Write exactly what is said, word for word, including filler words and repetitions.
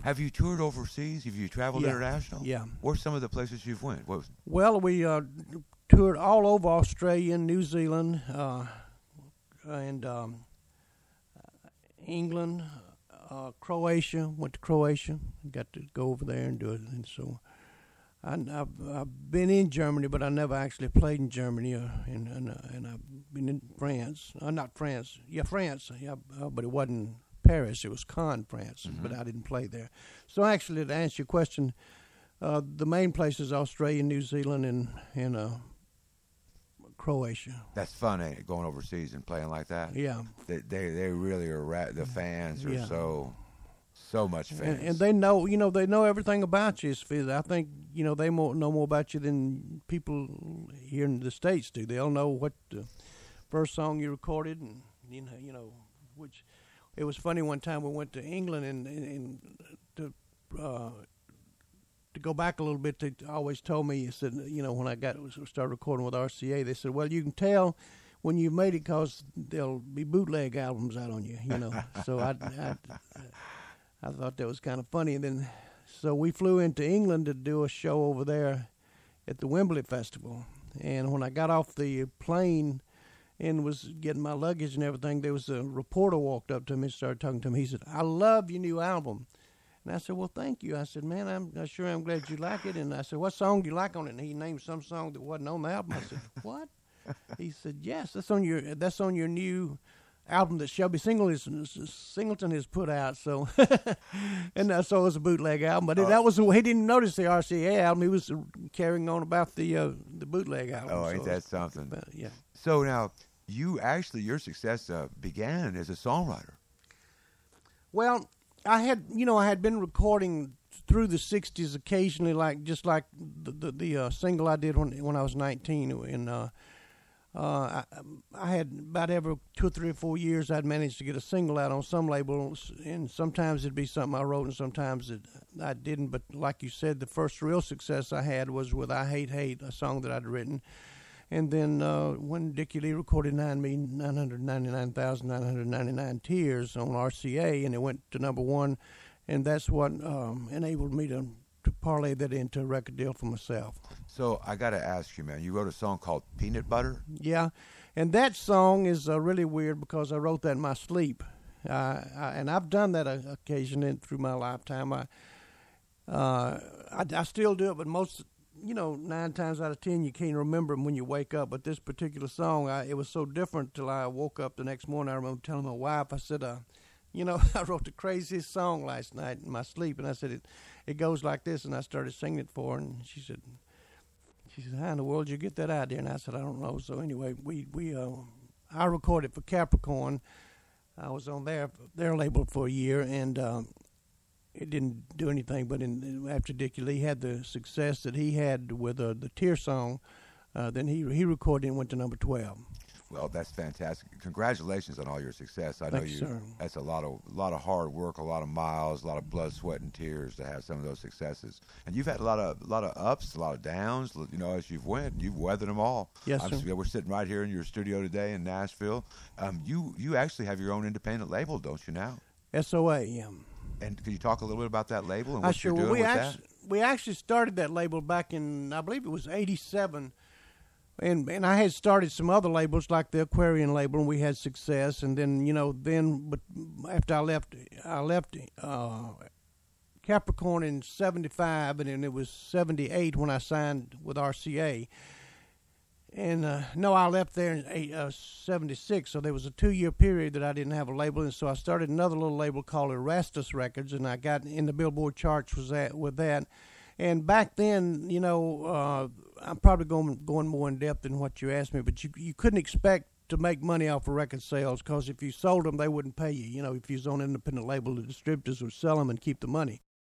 Have you toured overseas? Have you traveled Yeah. international? Yeah. Where's some of the places you've went? What was, Well, we uh, toured all over Australia, New Zealand, uh, and um, England, uh, Croatia. Went to Croatia. Got to go over there and do it. And so I, I've, I've been in Germany, but I never actually played in Germany. Uh, and and, uh, and I've been in France. Uh, not France. Yeah, France. Yeah, uh, but it wasn't Paris. It was Cannes, France. Mhm. But I didn't play there. So actually, to answer your question, uh, the main places: Australia, New Zealand, and and uh, Croatia. that's fun, ain't it? Going overseas and playing like that. Yeah, They they, they really are. Ra- the fans are Yeah. so so much fans. and, and they know, you know, they know everything about you. It's- I think, you know, they more, know more about you than people here in the States do. They'll know what the first song you recorded, and you know, you know, which. It was funny one time we went to England, and and, and to uh, to go back a little bit, they always told me, he said, you know, when I got started recording with R C A, they said, well, you can tell when you made it because there'll be bootleg albums out on you, you know. So I, I, I thought that was kind of funny. And then, so we flew into England to do a show over there at the Wembley Festival. And when I got off the plane and was getting my luggage and everything, there was a reporter walked up to me and started talking to me. He said, I love your new album. And I said, well, thank you. I said, man, I'm I sure I'm glad you like it. And I said, what song do you like on it? And he named some song that wasn't on the album. I said, what? He said, yes, that's on your that's on your new album that Shelby Singleton, Singleton has put out. So, and uh, so it was a bootleg album. But Oh. that was he didn't notice the R C A album. He was carrying on about the uh, the bootleg album. Oh, so ain't it that was- something? uh, yeah. So now, you actually, your success uh, began as a songwriter. Well, I had, you know, I had been recording through the sixties occasionally, like just like the the, the uh, single I did when when I was nineteen. And uh, uh, I, I had about every two or three or four years I'd managed to get a single out on some labels, and sometimes it'd be something I wrote, and sometimes it, I didn't. But like you said, the first real success I had was with "I Hate Hate," a song that I'd written. And then uh, when Dickie Lee recorded nine million nine hundred ninety-nine thousand nine hundred ninety-nine Tears on R C A, and it went to number one, and that's what um, enabled me to, to parlay that into a record deal for myself. So I got to ask you, man, you wrote a song called Peanut Butter? Yeah, and that song is uh, really weird because I wrote that in my sleep, uh, I, and I've done that uh, occasionally through my lifetime. I, uh, I I still do it, but most. You know, nine times out of ten, you can't remember them when you wake up. But this particular song, I, it was so different till I woke up the next morning. I remember telling my wife, I said, uh, you know, I wrote the craziest song last night in my sleep. And I said, it it goes like this. And I started singing it for her. And she said, she said, how in the world did you get that idea? And I said, I don't know. So anyway, we, we uh, I recorded for Capricorn. I was on their, their label for a year. And um, it didn't do anything, but in, after Dickie Lee had the success that he had with uh, the Tear song, uh, then he he recorded and went to number twelve. Well, that's fantastic. Congratulations on all your success. I know Thanks, you. sir. That's a lot of lot of hard work, a lot of miles, a lot of blood, sweat, and tears to have some of those successes. And you've had a lot of a lot of ups, a lot of downs. You know, as you've went, you've weathered them all. Yes, I'm, sir. We're sitting right here in your studio today in Nashville. Um, you you actually have your own independent label, don't you now? S O A, yeah. And could you talk a little bit about that label and I what sure. you're Well, doing we with actually we actually started that label back in, I believe it was eighty-seven, and and I had started some other labels like the Aquarian label, and we had success. And then you know then, but after I left, I left uh, Capricorn in seventy-five, and then it was seventy-eight when I signed with R C A. And uh, no, I left there in eight, uh, seventy-six, so there was a two-year period that I didn't have a label, and so I started another little label called Erastus Records, and I got in the Billboard charts was that, with that. And back then, you know, uh, I'm probably going going more in depth than what you asked me, but you you couldn't expect to make money off of record sales because if you sold them, they wouldn't pay you. You know, if you was on an independent label, the distributors would sell them and keep the money.